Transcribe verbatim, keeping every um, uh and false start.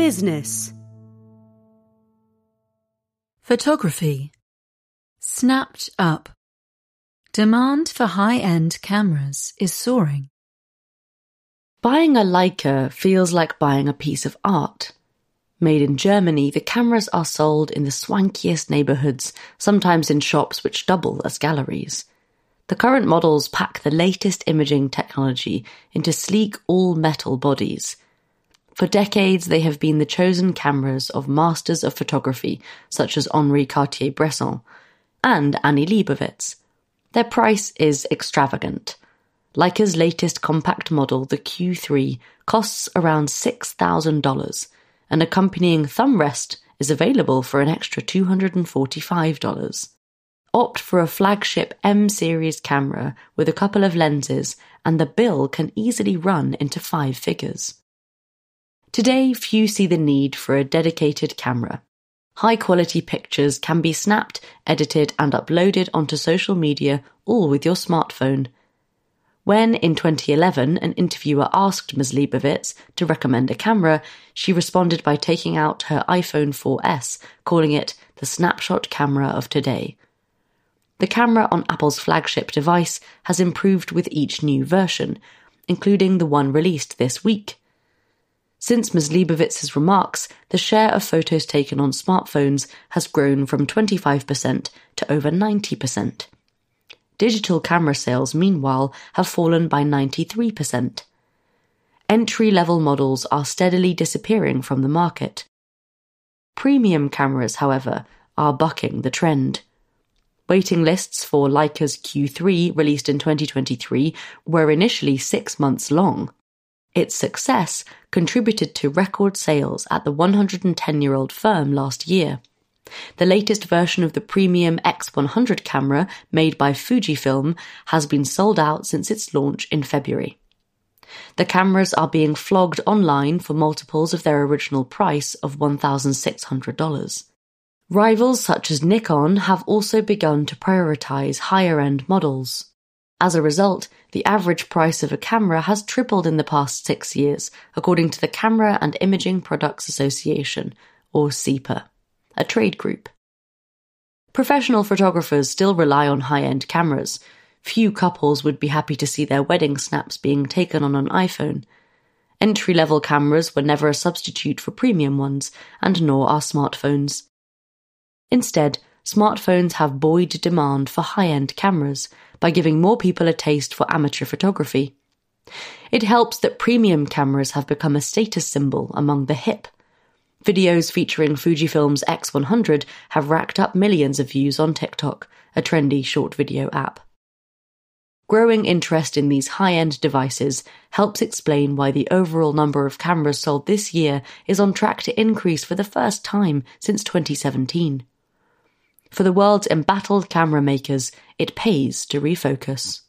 Business. Photography. Snapped up. Demand for high-end cameras is soaring. Buying a Leica feels like buying a piece of art. Made in Germany, the cameras are sold in the swankiest neighbourhoods, sometimes in shops which double as galleries. The current models pack the latest imaging technology into sleek all-metal bodies. For decades, they have been the chosen cameras of masters of photography, such as Henri Cartier-Bresson and Annie Leibovitz. Their price is extravagant. Leica's latest compact model, the Q three, costs around six thousand dollars. An accompanying thumb rest is available for an extra two hundred forty-five dollars. Opt for a flagship M-series camera with a couple of lenses, and the bill can easily run into five figures. Today, few see the need for a dedicated camera. High-quality pictures can be snapped, edited, and uploaded onto social media, all with your smartphone. When, in twenty eleven, an interviewer asked Miz Leibovitz to recommend a camera, she responded by taking out her iPhone four S, calling it the snapshot camera of today. The camera on Apple's flagship device has improved with each new version, including the one released this week. Since Miz Leibovitz's remarks, the share of photos taken on smartphones has grown from twenty-five percent to over ninety percent. Digital camera sales, meanwhile, have fallen by ninety-three percent. Entry-level models are steadily disappearing from the market. Premium cameras, however, are bucking the trend. Waiting lists for Leica's Q three, released in twenty twenty-three, were initially six months long. Its success contributed to record sales at the one hundred ten-year-old firm last year. The latest version of the premium X one hundred camera, made by Fujifilm, has been sold out since its launch in February. The cameras are being flogged online for multiples of their original price of one thousand six hundred dollars. Rivals such as Nikon have also begun to prioritize higher-end models. As a result, the average price of a camera has tripled in the past six years, according to the Camera and Imaging Products Association, or C I P A, a trade group. Professional photographers still rely on high-end cameras. Few couples would be happy to see their wedding snaps being taken on an iPhone. Entry-level cameras were never a substitute for premium ones, and nor are smartphones. Instead, smartphones have buoyed demand for high-end cameras by giving more people a taste for amateur photography. It helps that premium cameras have become a status symbol among the hip. Videos featuring Fujifilm's X one hundred have racked up millions of views on TikTok, a trendy short video app. Growing interest in these high-end devices helps explain why the overall number of cameras sold this year is on track to increase for the first time since twenty seventeen. For the world's embattled camera makers, it pays to refocus.